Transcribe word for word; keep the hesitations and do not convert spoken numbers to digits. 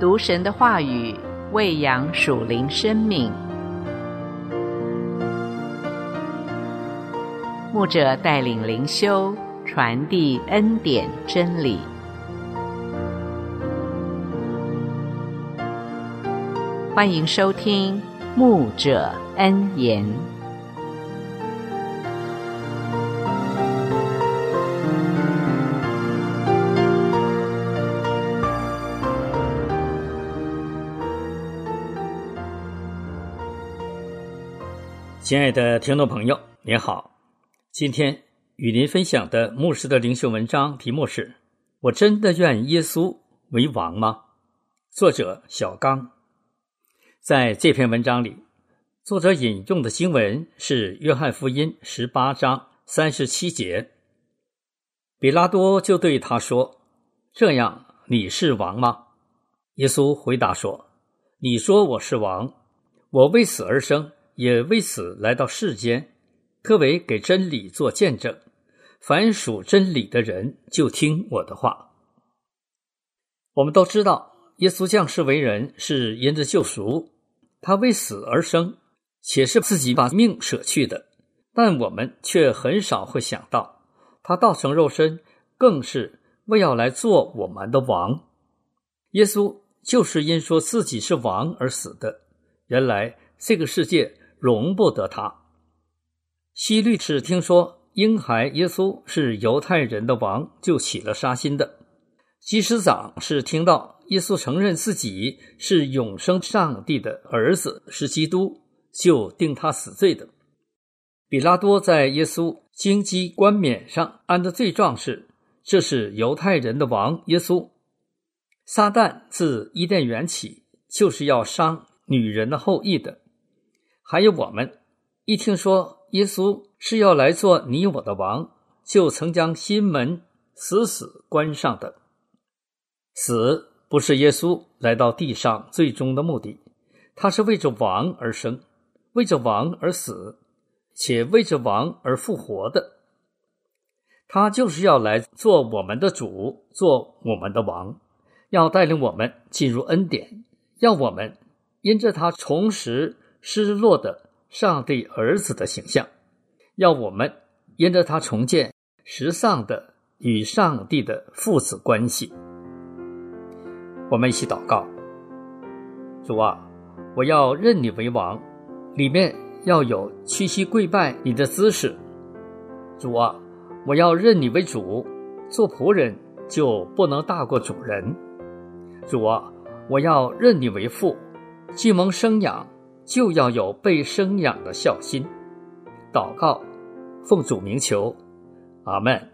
读神的话语，喂养属灵生命。牧者带领灵修，传递恩典真理。欢迎收听牧者恩言。 亲爱的听众朋友，您好，今天与您分享的牧师的灵修文章题目是：我真的愿耶稣为王吗？作者小刚。在这篇文章里，作者引用的经文是约翰福音十八章三十七节。比拉多就对他说：这样你是王吗？耶稣回答说：你说我是王，我为死而生，也为此来到世间，特为给真理做见证。凡属真理的人就听我的话。我们都知道，耶稣降世为人是因着救赎，他为死而生，且是自己把命舍去的。但我们却很少会想到，他道成肉身，更是为要来做我们的王。耶稣就是因说自己是王而死的。原来这个世界容不得他。希律士听说婴孩耶稣是犹太人的王，就起了杀心的。祭司长是听到耶稣承认自己是永生上帝的儿子，是基督，就定他死罪的。比拉多在耶稣荆棘冠冕上安的罪状是：这是犹太人的王耶稣。撒旦自伊甸园起，就是要伤女人的后裔的。还有我们一听说耶稣是要来做你我的王，就曾将心门死死关上的。死不是耶稣来到地上最终的目的，他是为着王而生，为着王而死，且为着王而复活的。他就是要来做我们的主，做我们的王，要带领我们进入恩典，要我们因着他重拾失落的上帝儿子的形象，要我们因着他重建时尚的与上帝的父子关系。我们一起祷告。主啊，我要认你为王，里面要有屈膝跪拜你的姿势。主啊，我要认你为主，做仆人就不能大过主人。主啊，我要认你为父，既蒙生养，就要有被生养的孝心。祷告，奉主名求，阿们。